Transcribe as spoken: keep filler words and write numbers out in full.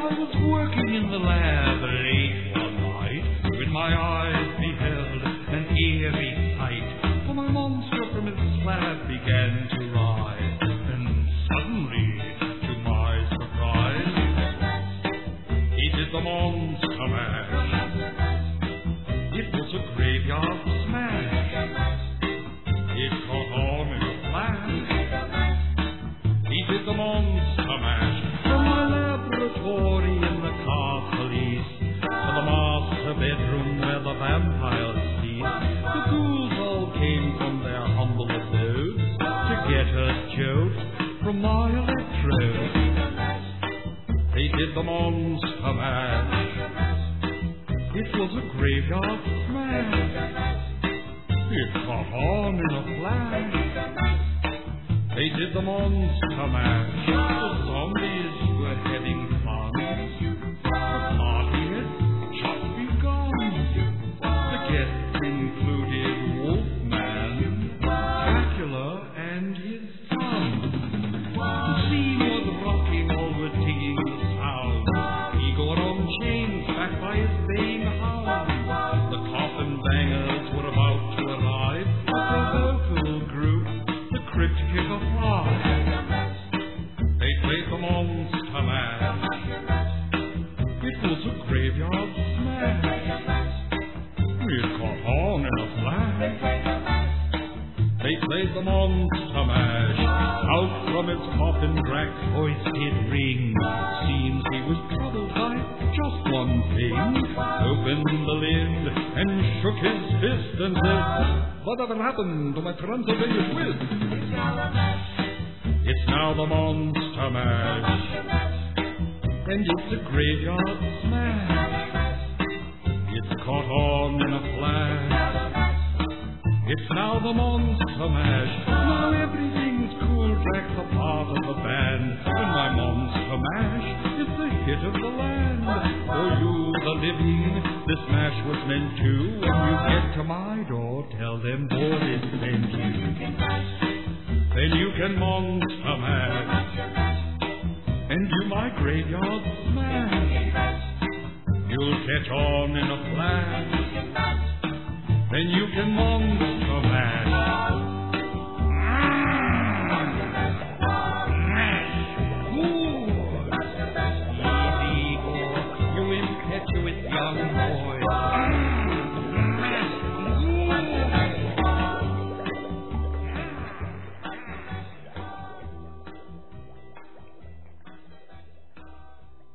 I was working in the lab late one night, when my eyes beheld an eerie sight, for my monster from his slab began to rise, and suddenly, to my surprise, he did the monster mash. It was a graveyard smash. It caught on in a flash. He did the monster mash. From my laboratory in the castle east to the master bedroom where the vampires sleep, the ghouls all came from their humble abodes to get a jolt from my electrode. They did the monster mash. It was a graveyard smash. It caught on in a flash. They did the monster mash. The zombies were having fun. The party had just begun. The guests included Wolfman, Dracula, and his son. The scene was rocking, all were digging the sound. Igor on chains, backed by his baying hound. The coffin bangers were about to arrive with their vocal group, the Crypt Kicker Five. They played the monster mash. It was a graveyard smash. It caught on in a flash. They played the monster mash. Out from its coffin, Drac's voice did ring. Seems he was troubled by just one thing. Opened the lid and shook his fist and said, "Whatever happened to my Transylvania twist?" It's now the monster mash, and it's a graveyard smash. It's caught on in a flash. It's now the monster mash. Now everything's cool. Drac's a part of the band. And my monster mash is the hit of the land. For you, the living, this mash was meant to. When you get to my door, tell them board is sent you. Then you can monster mash and do my graveyard smash. You'll catch on in a flash. Then you can monster mash. Mash good. Easy, you impetuous young boy.